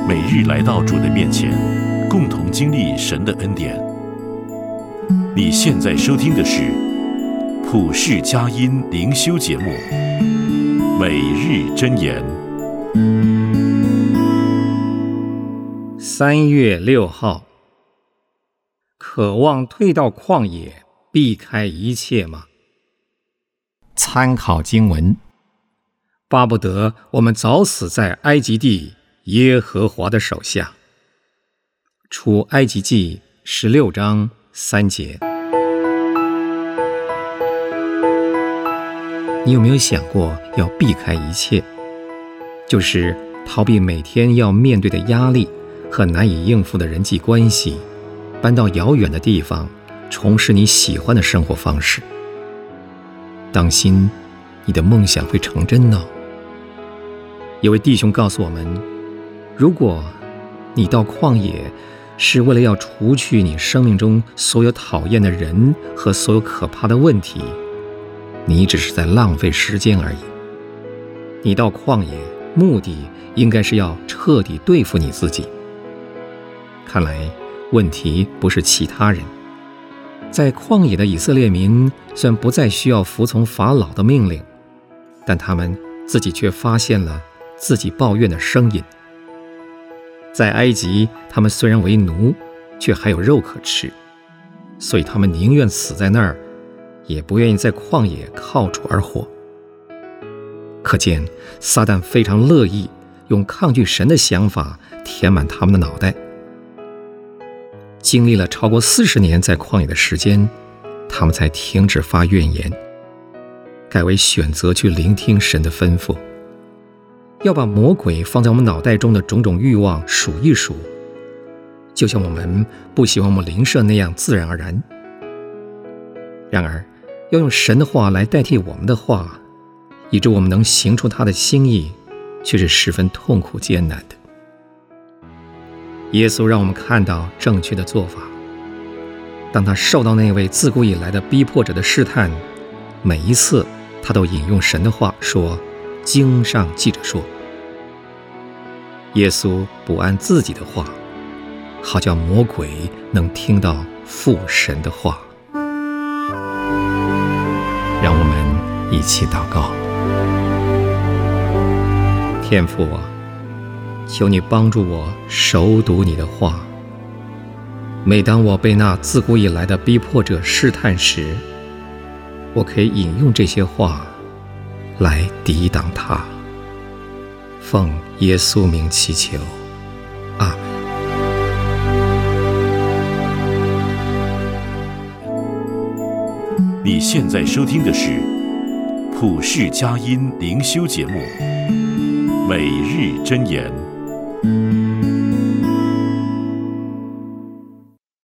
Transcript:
每日来到主的面前，共同经历神的恩典。你现在收听的是普世佳音灵修节目《每日箴言》。 3月6号，渴望退到旷野，避开一切吗？参考经文：巴不得我们早死在埃及地耶和华的手下。出埃及记16章3节。你有没有想过要避开一切？就是逃避每天要面对的压力和难以应付的人际关系，搬到遥远的地方，从事你喜欢的生活方式。当心你的梦想会成真呢。有位弟兄告诉我们，如果你到旷野是为了要除去你生命中所有讨厌的人和所有可怕的问题，你只是在浪费时间而已。你到旷野目的应该是要彻底对付你自己。看来问题不是其他人。在旷野的以色列民虽然不再需要服从法老的命令，但他们自己却发现了自己抱怨的声音。在埃及，他们虽然为奴，却还有肉可吃，所以他们宁愿死在那儿，也不愿意在旷野靠主而活。可见撒旦非常乐意用抗拒神的想法填满他们的脑袋。经历了超过40年在旷野的时间，他们才停止发怨言，改为选择去聆听神的吩咐。要把魔鬼放在我们脑袋中的种种欲望数一数，就像我们不喜欢我们邻舍那样自然而然。然而要用神的话来代替我们的话，以致我们能行出他的心意，却是十分痛苦艰难的。耶稣让我们看到正确的做法。当他受到那位自古以来的逼迫者的试探，每一次他都引用神的话说，经上记着说。耶稣不按自己的话，好叫魔鬼能听到父神的话。让我们一起祷告。天父啊，求你帮助我熟读你的话。每当我被那自古以来的逼迫者试探时，我可以引用这些话来抵挡他。奉耶稣名祈求，阿们。 你现在收听的是普世佳音灵修节目《每日箴言》。